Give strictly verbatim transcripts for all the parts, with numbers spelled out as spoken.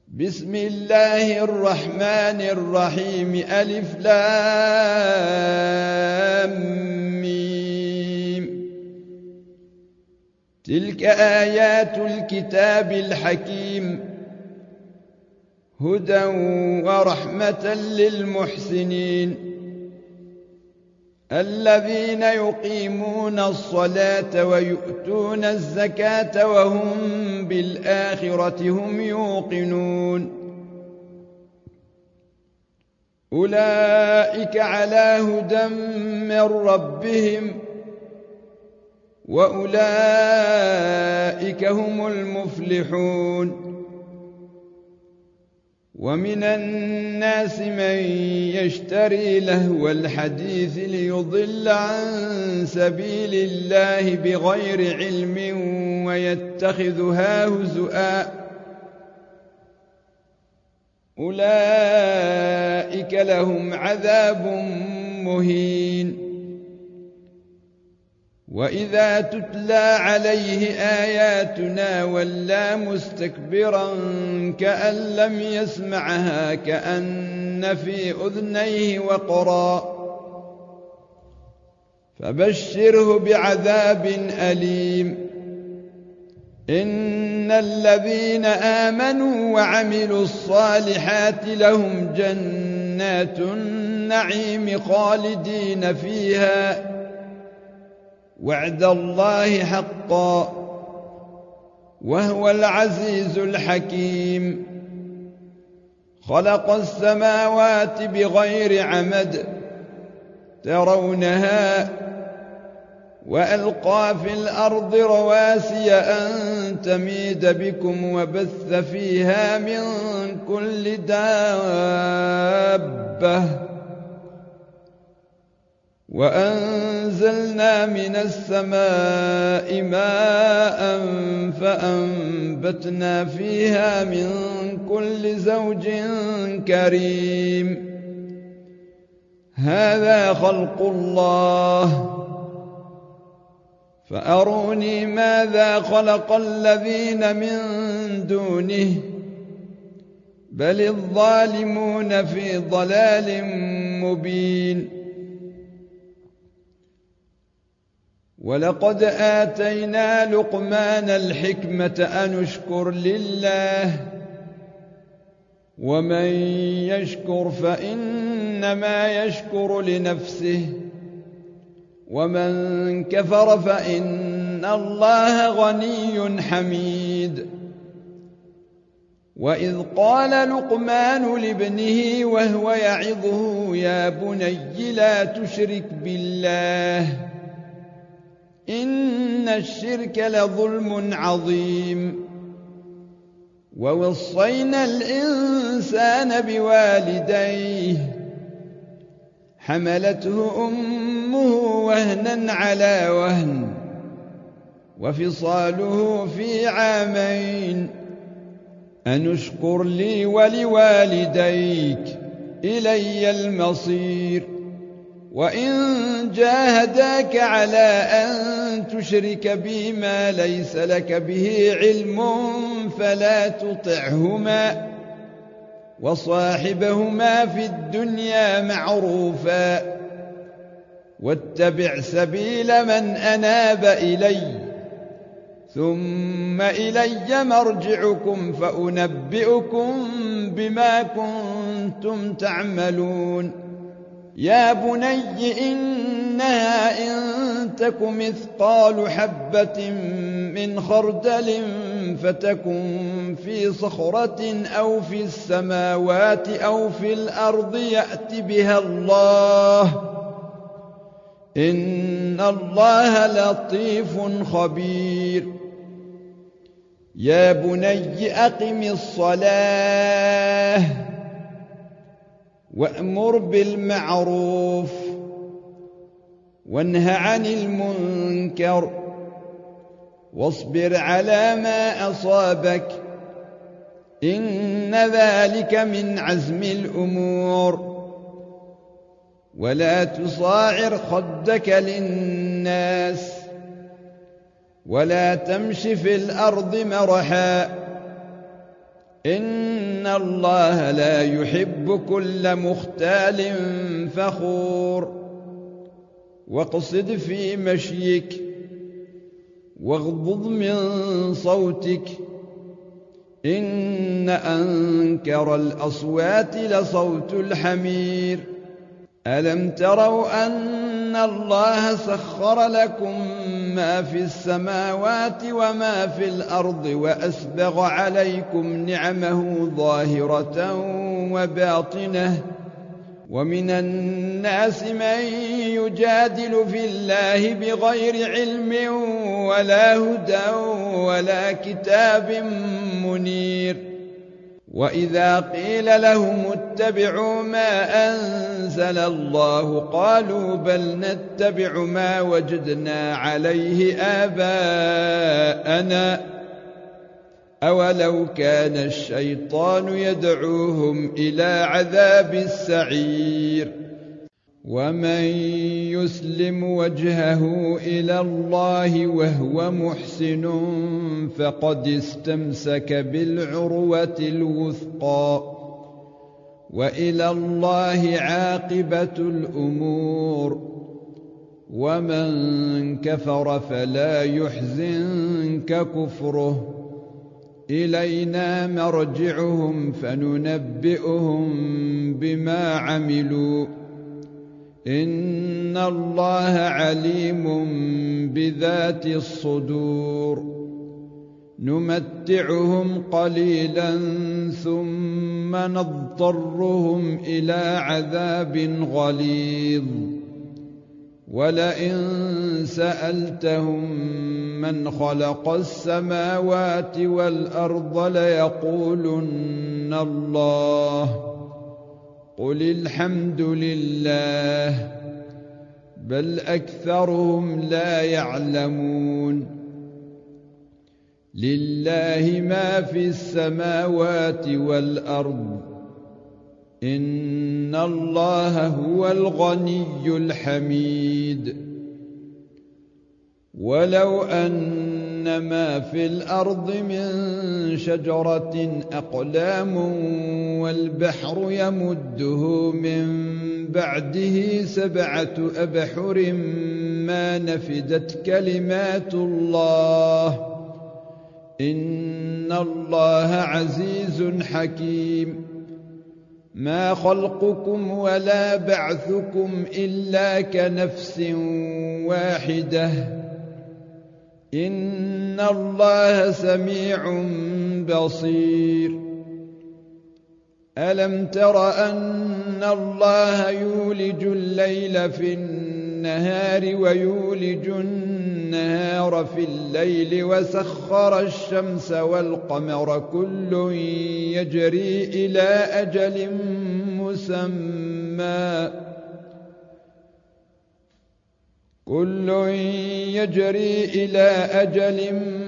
بسم الله الرحمن الرحيم ألف لام ميم. تلك آيات الكتاب الحكيم هدى ورحمة للمحسنين الذين يقيمون الصلاة ويؤتون الزكاة وهم بالآخرة هم يوقنون أولئك على هدى من ربهم وأولئك هم المفلحون. ومن الناس من يشتري لهو الحديث ليضل عن سبيل الله بغير علم ويتخذها هزؤا أولئك لهم عذاب مهين. وإذا تتلى عليه آياتنا ولى مستكبرا كأن لم يسمعها كأن في أذنيه وقرا فبشره بعذاب أليم. إن الذين آمنوا وعملوا الصالحات لهم جنات النعيم خالدين فيها وعد الله حقا وهو العزيز الحكيم. خلق السماوات بغير عمد ترونها وألقى في الأرض رواسي أن تميد بكم وبث فيها من كل دابة وأنزلنا من السماء ماء فأنبتنا فيها من كل زوج كريم. هذا خلق الله فأروني ماذا خلق الذين من دونه بل الظالمون في ضلال مبين. ولقد آتينا لقمان الحكمة أن اشكر لله ومن يشكر فإنما يشكر لنفسه ومن كفر فإن الله غني حميد. وإذ قال لقمان لابنه وهو يعظه يا بني لا تشرك بالله إن الشرك لظلم عظيم. ووصينا الإنسان بوالديه حملته أمه وهنا على وهن وفصاله في عامين أن اشكر لي ولوالديك إلي المصير. وإن جاهداك على أن تشرك بي ما ليس لك به علم فلا تطعهما وصاحبهما في الدنيا معروفا واتبع سبيل من أناب إلي ثم إلي مرجعكم فأنبئكم بما كنتم تعملون. يا بني إنها إن تك مثقال حبة من خردل فتكن في صخرة أو في السماوات أو في الأرض يأت بها الله إن الله لطيف خبير. يا بني أقم الصلاة وأمر بالمعروف وانه عن المنكر واصبر على ما أصابك إن ذلك من عزم الأمور. ولا تصاعر خدك للناس ولا تمش في الأرض مرحا إن الله لا يحب كل مختال فخور واقصد في مشيك واغضض من صوتك إن أنكر الأصوات لصوت الحمير ألم تروا أن الله سخر لكم ما في السماوات وما في الأرض وأسبغ عليكم نعمه ظاهرة وباطنة ومن الناس من يجادل في الله بغير علم ولا هدى ولا كتاب منير وإذا قيل لهم اتبعوا ما أنزل الله قالوا بل نتبع ما وجدنا عليه آباءنا أولو كان الشيطان يدعوهم إلى عذاب السعير ومن يسلم وجهه إلى الله وهو محسن فقد استمسك بالعروة الوثقى وإلى الله عاقبة الأمور ومن كفر فلا يحزنك كفره إلينا مرجعهم فننبئهم بما عملوا إن الله عليم بذات الصدور نمتعهم قليلا ثم نضطرهم إلى عذاب غليظ ولئن سألتهم من خلق السماوات والأرض ليقولن الله قل الحمد لله بل أكثرهم لا يعلمون لله ما في السماوات والأرض إن الله هو الغني الحميد ولو أن ما في الأرض من شجرة أقلام والبحر يمده من بعده سبعة أبحر ما نفدت كلمات الله إن الله عزيز حكيم ما خلقكم ولا بعثكم إلا كنفس واحدة إن الله سميع بصير ألم تر أن الله يولج الليل في النهار ويولج النهار في الليل وسخر الشمس والقمر كل يجري إلى أجل مسمى كل يجري إلى أجل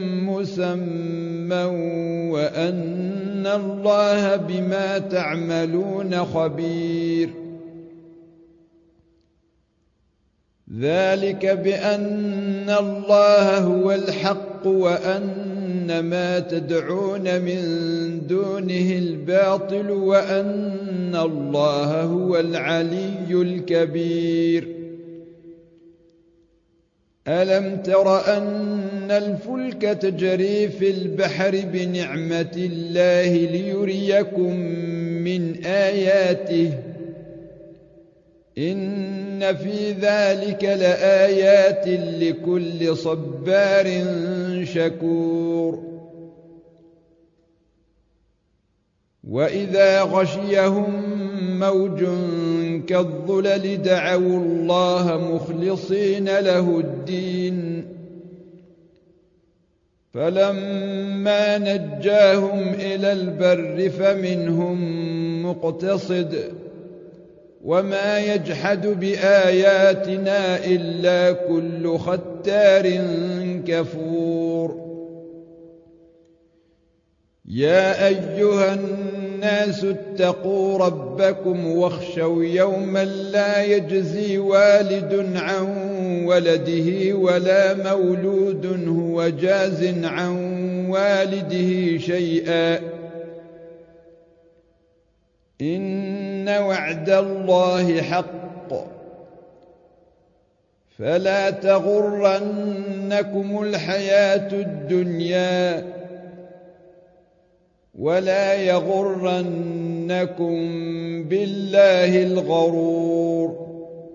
مسمى وأن الله بما تعملون خبير ذلك بأن الله هو الحق وأن ما تدعون من دونه الباطل وأن الله هو العلي الكبير ألم تر أن الفلك تجري في البحر بنعمة الله ليريكم من آياته إن في ذلك لآيات لكل صبار شكور وإذا غشيهم موج كالظلل دعوا الله مخلصين له الدين فلما نجاهم إلى البر فمنهم مقتصد وما يجحد بآياتنا إلا كل ختار كفور يا أيها الناس اتقوا ربكم واخشوا يوما لا يجزي والد عن ولده ولا مولود هو جاز عن والده شيئا إن وعد الله حق فلا تغرنكم الحياة الدنيا ولا يغرنكم بالله الغرور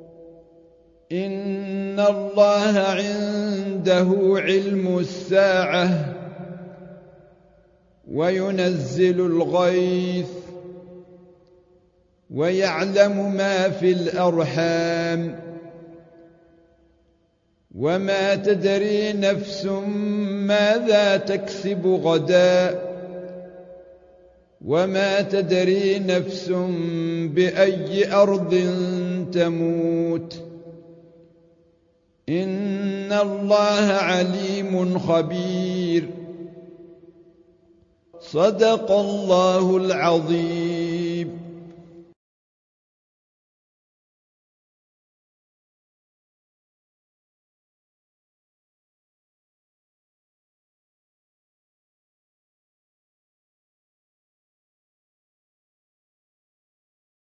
إن الله عنده علم الساعة وينزل الغيث ويعلم ما في الأرحام وما تدري نفس ماذا تكسب غدا وما تدري نفس بأي أرض تموت إن الله عليم خبير صدق الله العظيم.